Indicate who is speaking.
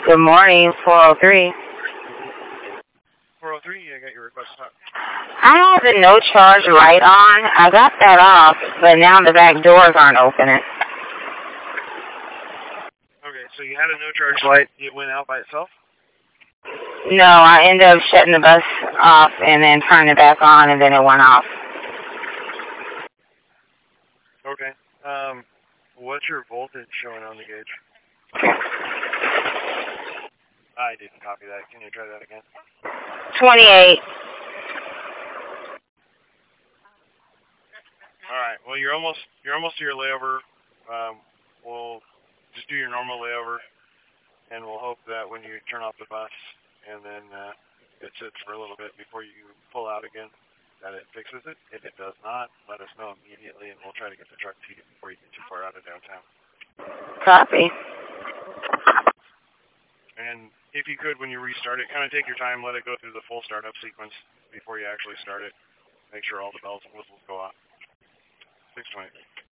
Speaker 1: Good morning, 403.
Speaker 2: 403, I got your request.
Speaker 1: I have the no charge light on. I got that off, but now the back doors aren't opening.
Speaker 2: Okay, so you had a no charge light. It went out by itself?
Speaker 1: No, I ended up shutting the bus off and then turning it back on, and then it went off.
Speaker 2: Okay. What's your voltage showing on the gauge? I didn't copy that. Can you try that again?
Speaker 1: 28.
Speaker 2: All right. Well, you're almost to your layover. We'll just do your normal layover, and we'll hope that when you turn off the bus and then it sits for a little bit before you pull out again, that it fixes it. If it does not, let us know immediately, and we'll try to get the truck to you before you get too far out of downtown.
Speaker 1: Copy.
Speaker 2: And if you could, when you restart it, kind of take your time, let it go through the full startup sequence before you actually start it. Make sure all the bells and whistles go off. 620.